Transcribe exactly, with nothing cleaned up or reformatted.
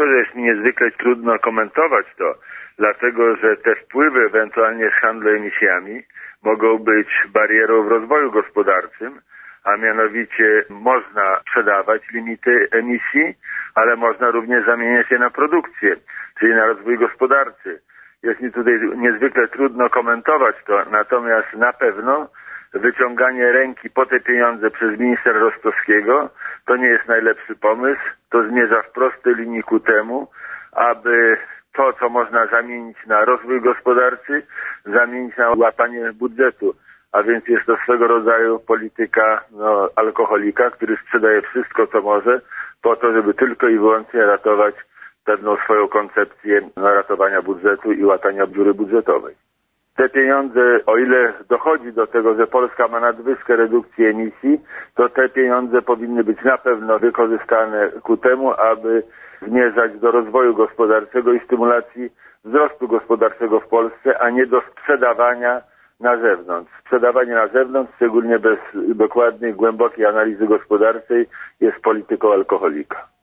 że jest mi niezwykle trudno komentować to, dlatego że te wpływy ewentualnie z handlu emisjami mogą być barierą w rozwoju gospodarczym, a mianowicie można sprzedawać limity emisji, ale można również zamieniać je na produkcję, czyli na rozwój gospodarczy. Jest mi tutaj niezwykle trudno komentować to, natomiast na pewno wyciąganie ręki po te pieniądze przez ministra Rostowskiego to nie jest najlepszy pomysł. To zmierza w prostej linii ku temu, aby to, co można zamienić na rozwój gospodarczy, zamienić na łapanie budżetu. A więc jest to swego rodzaju polityka no, alkoholika, który sprzedaje wszystko, co może, po to, żeby tylko i wyłącznie ratować pewną swoją koncepcję no, ratowania budżetu i łatania dziury budżetowej. Te pieniądze, o ile dochodzi do tego, że Polska ma nadwyżkę redukcji emisji, to te pieniądze powinny być na pewno wykorzystane ku temu, aby zmierzać do rozwoju gospodarczego i stymulacji wzrostu gospodarczego w Polsce, a nie do sprzedawania na zewnątrz. Sprzedawanie na zewnątrz, szczególnie bez dokładnej, głębokiej analizy gospodarczej, jest polityką alkoholika.